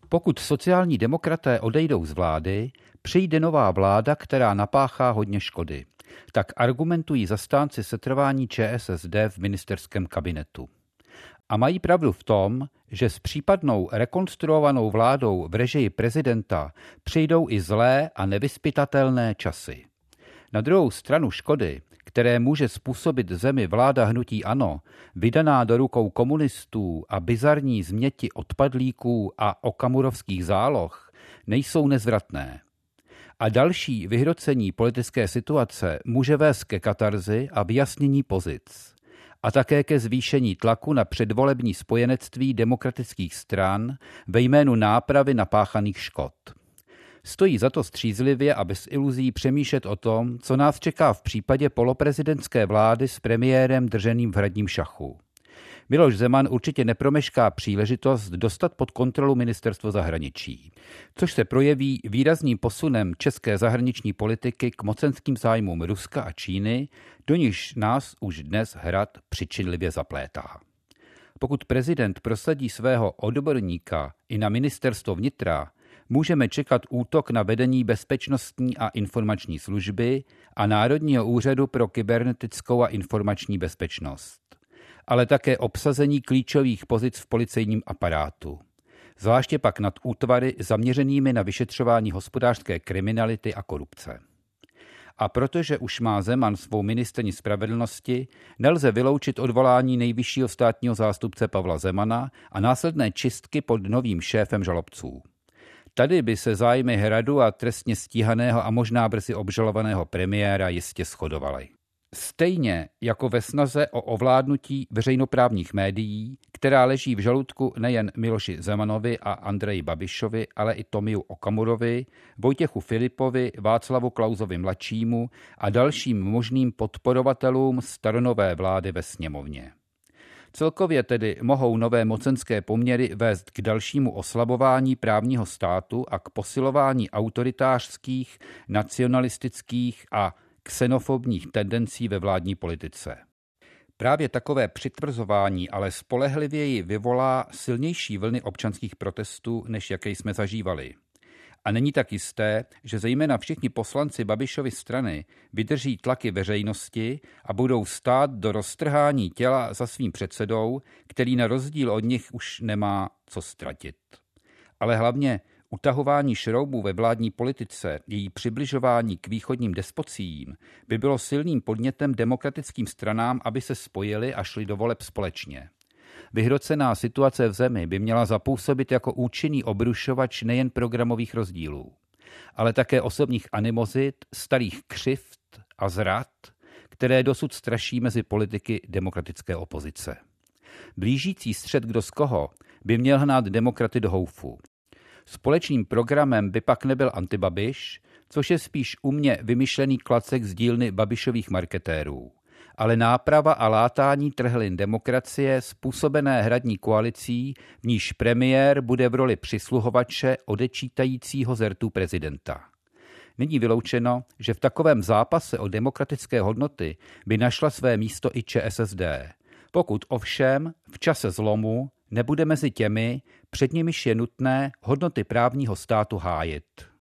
Pokud sociální demokraté odejdou z vlády, přijde nová vláda, která napáchá hodně škody. Tak argumentují zastánci setrvání ČSSD v ministerském kabinetu. A mají pravdu v tom, že s případnou rekonstruovanou vládou v režii prezidenta přijdou i zlé a nevyzpytatelné časy. Na druhou stranu škody, které může způsobit zemi vláda hnutí ANO, vydaná do rukou komunistů a bizarní změti odpadlíků a okamurovských záloh, nejsou nezvratné. A další vyhrocení politické situace může vést ke katarzi a vyjasnění pozic. A také ke zvýšení tlaku na předvolební spojenectví demokratických stran ve jménu nápravy napáchaných škod. Stojí za to střízlivě a bez iluzí přemýšlet o tom, co nás čeká v případě poloprezidentské vlády s premiérem drženým v hradním šachu. Miloš Zeman určitě nepromešká příležitost dostat pod kontrolu ministerstvo zahraničí, což se projeví výrazným posunem české zahraniční politiky k mocenským zájmům Ruska a Číny, do nichž nás už dnes hrad přičinlivě zaplétá. Pokud prezident prosadí svého odborníka i na ministerstvo vnitra, můžeme čekat útok na vedení Bezpečnostní a informační služby a Národního úřadu pro kybernetickou a informační bezpečnost, ale také obsazení klíčových pozic v policejním aparátu, zvláště pak nad útvary zaměřenými na vyšetřování hospodářské kriminality a korupce. A protože už má Zeman svou ministryni spravedlnosti, nelze vyloučit odvolání nejvyššího státního zástupce Pavla Zemana a následné čistky pod novým šéfem žalobců. Tady by se zájmy hradu a trestně stíhaného a možná brzy obžalovaného premiéra jistě shodovaly. Stejně jako ve snaze o ovládnutí veřejnoprávních médií, která leží v žaludku nejen Miloši Zemanovi a Andreji Babišovi, ale i Tomiu Okamurovi, Vojtěchu Filipovi, Václavu Klausovi mladšímu a dalším možným podporovatelům staronové vlády ve sněmovně. Celkově tedy mohou nové mocenské poměry vést k dalšímu oslabování právního státu a k posilování autoritářských, nacionalistických a xenofobních tendencí ve vládní politice. Právě takové přitvrzování ale spolehlivěji vyvolá silnější vlny občanských protestů, než jaké jsme zažívali. A není tak jisté, že zejména všichni poslanci Babišovy strany vydrží tlaky veřejnosti a budou stát do roztrhání těla za svým předsedou, který na rozdíl od nich už nemá co ztratit. Ale hlavně utahování šroubů ve vládní politice, její přibližování k východním despociím, by bylo silným podnětem demokratickým stranám, aby se spojili a šli do voleb společně. Vyhrocená situace v zemi by měla zapůsobit jako účinný obrušovač nejen programových rozdílů, ale také osobních animozit, starých křivd a zrad, které dosud straší mezi politiky demokratické opozice. Blížící střet kdo z koho by měl hnát demokraty do houfu. Společným programem by pak nebyl antibabiš, což je spíš umně vymyšlený klacek z dílny Babišových marketérů, ale náprava a látání trhlin demokracie způsobené hradní koalicí, v níž premiér bude v roli přisluhovače odečítajícího z rtů prezidenta. Není vyloučeno, že v takovém zápase o demokratické hodnoty by našla své místo i ČSSD, pokud ovšem v čase zlomu nebude mezi těmi, před nimiž je nutné hodnoty právního státu hájit.